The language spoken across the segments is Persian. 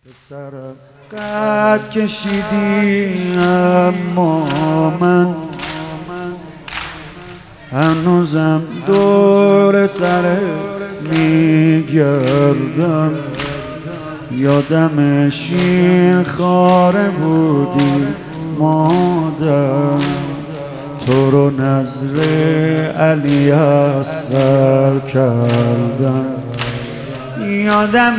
پسرم قد کشیدی اما من هنوزم دور سر میگردم. یادم شیر خاره بودی مادر، تو رو نذر علی اصغر کردم. یادم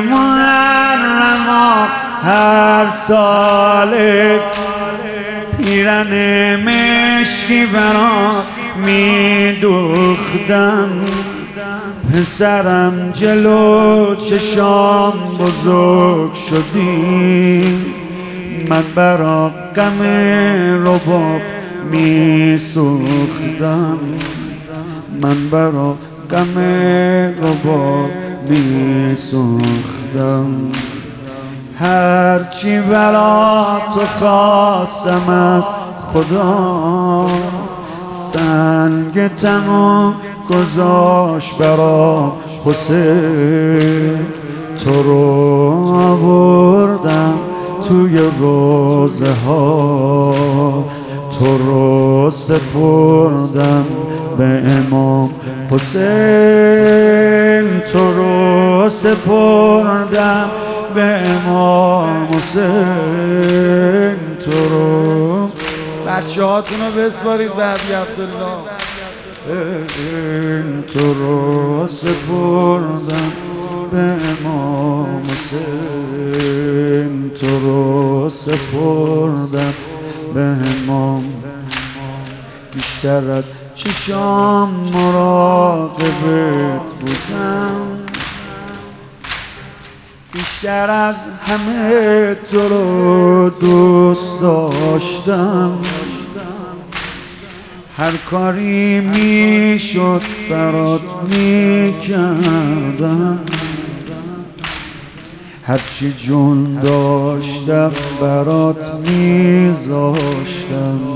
محرم هر سال پیرن مشکی برات میدوختم. پسرم جلو چشام بزرگ شدی، من برا غم رباب میسوختم. من برا غم رباب میسوختم. هرچی برا تو خواستم از خدا، سنگ تمام گذاشت برا حسین. تو رو آوردم توی روزه ها، تو رو سپردم به امام حسین. تو رو سپردم به امام حسین. تو رو بچه هاتون رو بسپارید به عبی عبدالله. تو رو سپردم به امام حسین. تو رو سپردم به امام. بیشتر از چشام مراقبت بودم، بیشتر از همه تو رو دوست داشتم. هر کاری میشد برات میکردم، هرچی جون داشتم برات میذاشتم.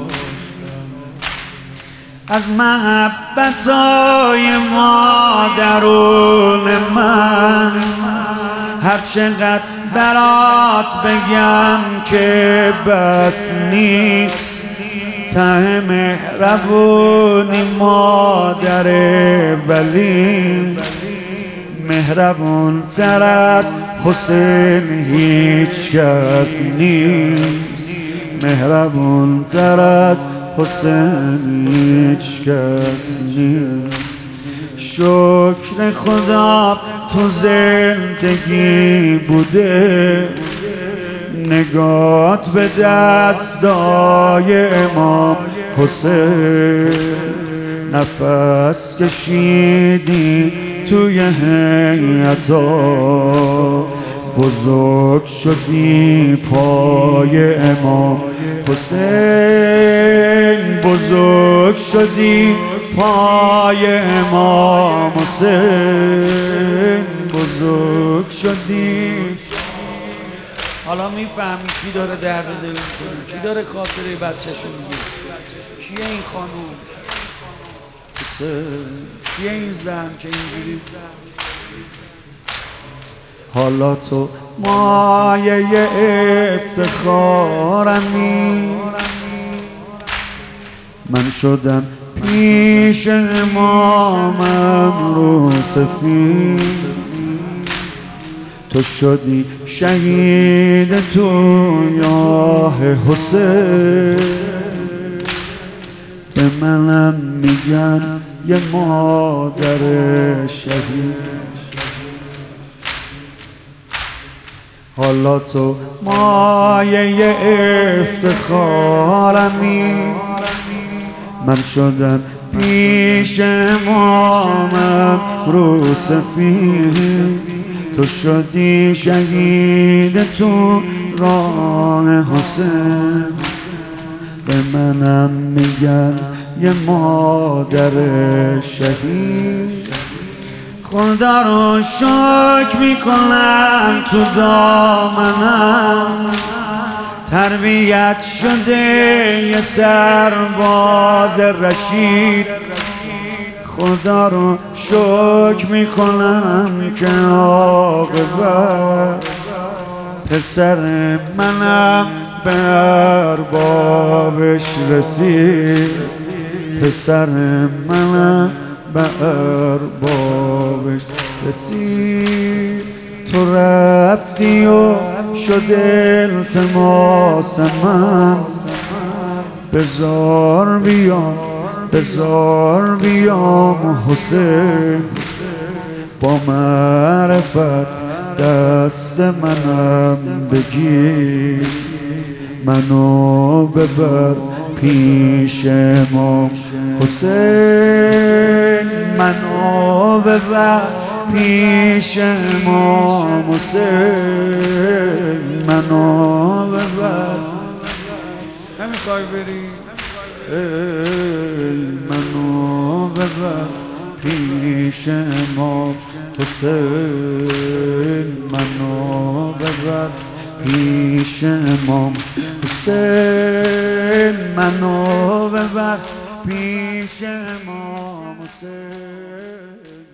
از محبتای مادرون من هر چقدر برات بگم که بس نیست. ته مهربونی مادر ولی، مهربون تر از حسین هیچ کس نیست. مهربون تر از حسین هیچ کس نیست. شکر خدا تو زندگی بوده، نگات به دستای امام حسین. نفس کشیدی توی هیئتا، بزرگ شدی پای امام حسین. بزرگ شدی پای امام حسین. بزرگ شدی. حالا میفهمی کی داره درد دل میکنه، کی داره خاطره بچه‌شو میگه. کیه این خانوم؟ کیه این زن که اینجوری؟ حالا تو مایه افتخارمی، من شدم پیش امامم رو سفید. تو شدی شهید تو یاه حسین. به منم میگن یه مادر شهید. حالا تو مایه افتخارمی، من شدم پیش امامم رو سفید. تو شدی شهید تو راه حسین. به منم میگن یه مادر شهید. خدا رو شکر میکنم تو دامنم تربیت شده یه سرباز رشید. خدا رو شکر میکنم که عاقبت پسر منم به اربابش رسید، پسر منم به اربابش رسید. تو رفتی و شد التماس من، بزار بیام بزار بیام حسین، با معرفت دست منم بگیر، منو ببر پیش امام حسین، منو ببر پیش امام حسین، منو ببر. نمیخوای بری؟ منو ببر پیش امام حسین، منو ببر پیش امام حسین، منو ببر پیش امام حسین.